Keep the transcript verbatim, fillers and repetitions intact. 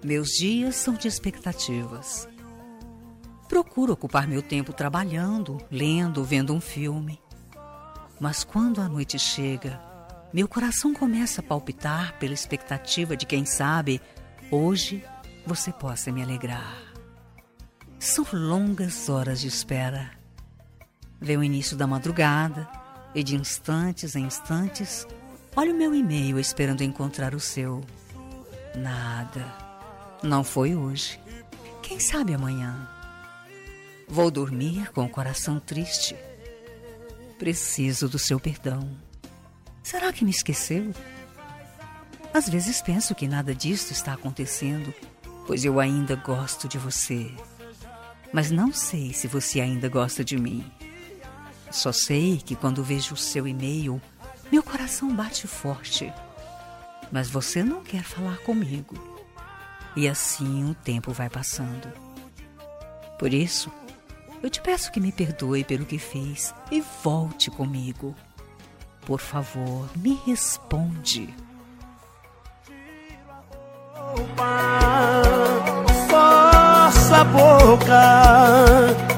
Meus dias são de expectativas. Procuro ocupar meu tempo trabalhando, lendo, vendo um filme. Mas quando a noite chega, meu coração começa a palpitar pela expectativa de, quem sabe, hoje você possa me alegrar. São longas horas de espera. Vem o início da madrugada e de instantes em instantes olho meu e-mail esperando encontrar o seu. Nada. Não foi hoje. Quem sabe amanhã? Vou dormir com o coração triste. Preciso do seu perdão. Será que me esqueceu? Às vezes penso que nada disso está acontecendo, pois eu ainda gosto de você. Mas não sei se você ainda gosta de mim. Só sei que quando vejo o seu e-mail, meu coração bate forte. Mas você não quer falar comigo. E assim o tempo vai passando. Por isso, eu te peço que me perdoe pelo que fiz e volte comigo. Por favor, me responde. Força a boca.